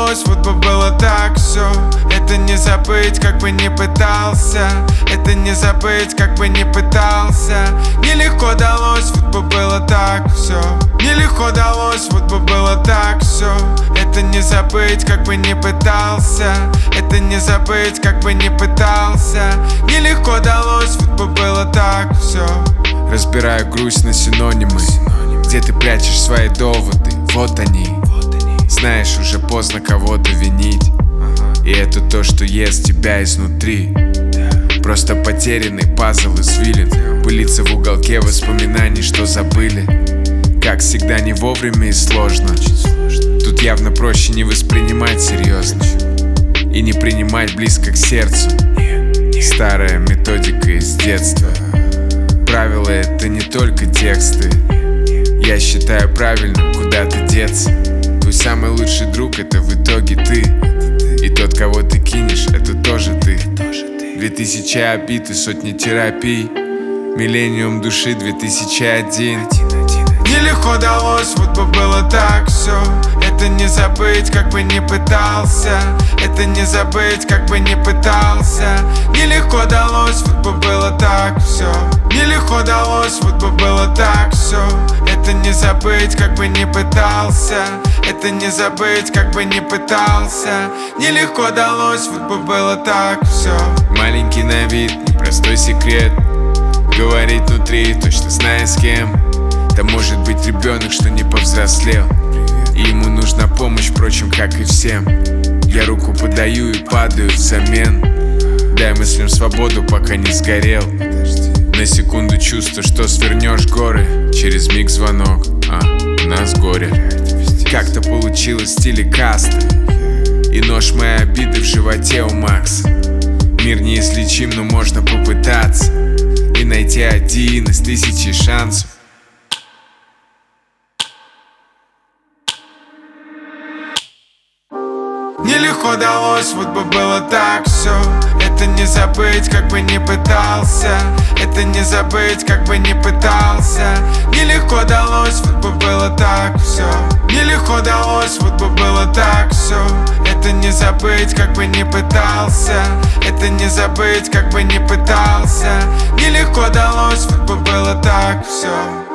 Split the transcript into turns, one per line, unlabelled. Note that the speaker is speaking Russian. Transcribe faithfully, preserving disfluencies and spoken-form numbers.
далось, вот бы было так все. Это не забыть, как бы не пытался. Это не забыть, как бы не пытался. Нелегко далось, вот бы было так все. Нелегко далось, вот бы было так все. Это не забыть, как бы не пытался. Это не забыть, как бы не пытался. Нелегко далось, вот бы было так все.
Разбираю грусть на синонимы. Где ты прячешь свои доводы? Вот они. Знаешь, уже поздно кого-то винить. И это то, что ест тебя изнутри. Просто потерянный пазл извилин пылится в уголке воспоминаний, что забыли. Как всегда, не вовремя и сложно. Тут явно проще не воспринимать серьезно и не принимать близко к сердцу. Старая методика из детства. Правила — это не только тексты. Я считаю правильным куда-то деться. Твой самый лучший друг — это в итоге ты. И тот, кого ты кинешь, это тоже ты. Две тысячи обид и сотни терапий. Миллениум души две тысячи один.
Нелегко далось, вот бы было так все. Это не забыть, как бы не пытался. Это не забыть, как бы не пытался. Нелегко далось, вот бы было так все. Нелегко далось, вот бы было так все. Это не забыть, как бы не пытался. Это не забыть, как бы не пытался. Нелегко далось, вот бы было так все.
Маленький на вид, непростой секрет. Говорить внутри, точно зная с кем. Да может быть ребенок, что не повзрослел, и ему нужна помощь, впрочем, как и всем. Я руку подаю и падаю взамен. Дай мыслям свободу, пока не сгорел. На секунду чувство, что свернешь горы. Через миг звонок, а у нас горе. Как-то получилось в стиле каста. И нож моей обиды в животе у Макса. Мир неизлечим, но можно попытаться и найти один из тысячи шансов.
Нелегко далось, вот бы было так все. Это не забыть, как бы не пытался. Это не забыть, как бы не пытался. Нелегко далось, вот бы было так все. Нелегко далось, вот бы было так все. Это не забыть, как бы не пытался. Это не забыть, как бы не пытался. Нелегко далось, вот бы было так все.